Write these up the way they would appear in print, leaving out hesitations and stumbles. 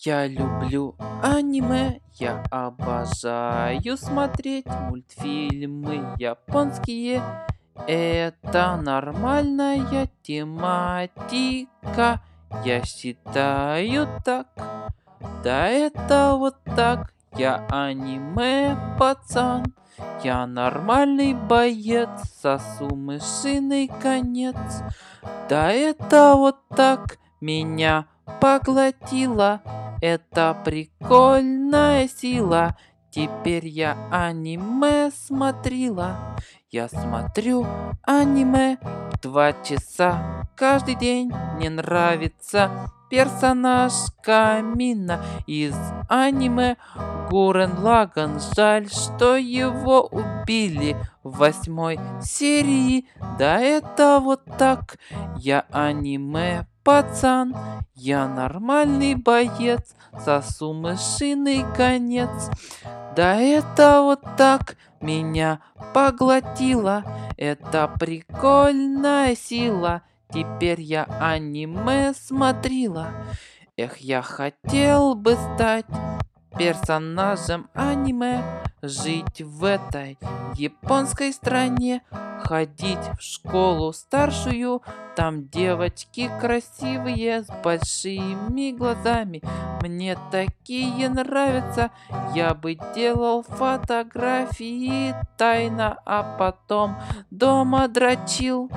Я люблю аниме, я обожаю смотреть мультфильмы японские. Это нормальная тематика, я считаю так. Да это вот так, я аниме пацан. Я нормальный боец, сосу мышиный конец. Да это вот так, меня поглотила эта прикольная сила. Теперь я аниме смотрела. Я смотрю аниме 2 часа каждый день. Мне нравится персонаж Камина из аниме Гуррен Лаганн. Жаль, что его убили в 8 серии. Да это вот так, я аниме пацан. Я нормальный боец, сосу мышиный конец. Да это вот так, меня поглотила эта прикольная сила. Теперь я аниме смотрела. Эх, я хотел бы стать персонажем аниме, жить в этой японской стране, ходить в школу старшую, там девочки красивые с большими глазами. Мне такие нравятся, я бы делал фотографии тайно, а потом дома дрочил.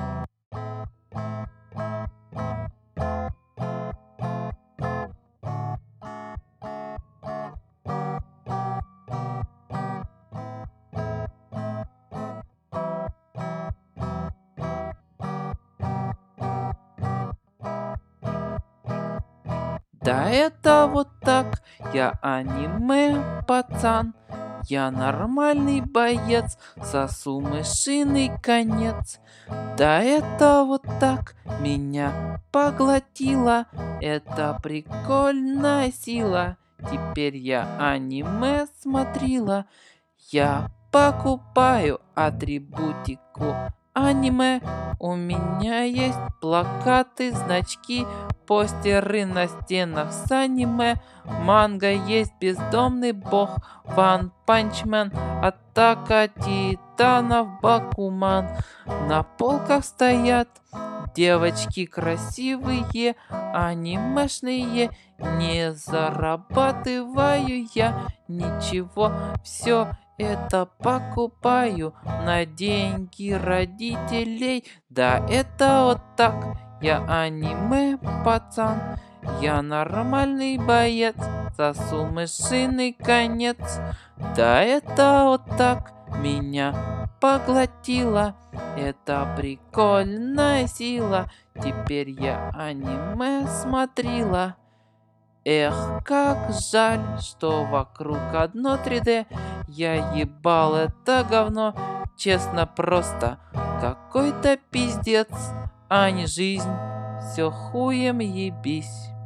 Да это вот так, я аниме пацан. Я нормальный боец, сосу мышиный конец. Да это вот так, меня поглотила эта прикольная сила. Теперь я аниме смотрела. Я покупаю атрибутику аниме. У меня есть плакаты, значки, постеры на стенах с аниме. Манга есть, бездомный бог, Ван Панчмен, атака титанов, Бакуман. На полках стоят девочки красивые, анимешные. Не зарабатываю я ничего, все это покупаю на деньги родителей. Да это вот так, я аниме пацан. Я нормальный боец, сосу мышиный конец. Да это вот так, меня поглотила эта прикольная сила. Теперь я аниме смотрела. Эх, как жаль, что вокруг одно 3D. Я ебал это говно, честно, просто какой-то пиздец, а не жизнь. Все хуем ебись.